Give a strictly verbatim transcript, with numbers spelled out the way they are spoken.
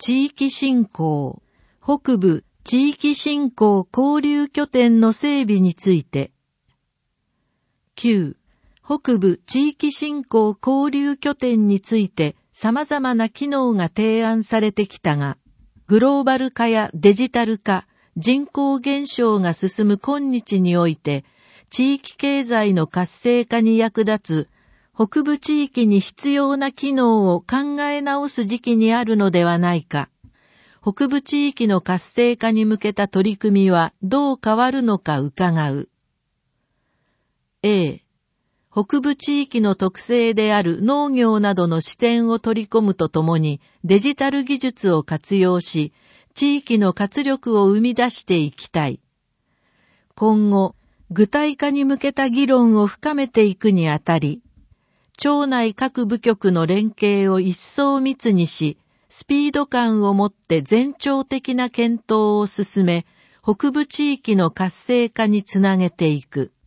地域振興、北部地域振興交流拠点の整備について。きゅう、北部地域振興交流拠点について様々な機能が提案されてきたが、グローバル化やデジタル化、人口減少が進む今日において、地域経済の活性化に役立つ、北部地域に必要な機能を考え直す時期にあるのではないか。北部地域の活性化に向けた取り組みはどう変わるのか伺う。A、北部地域の特性である農業などの視点を取り込むとともにデジタル技術を活用し、地域の活力を生み出していきたい。今後、具体化に向けた議論を深めていくにあたり、町内各部局の連携を一層密にし、スピード感を持って全庁的な検討を進め、北部地域の活性化につなげていく。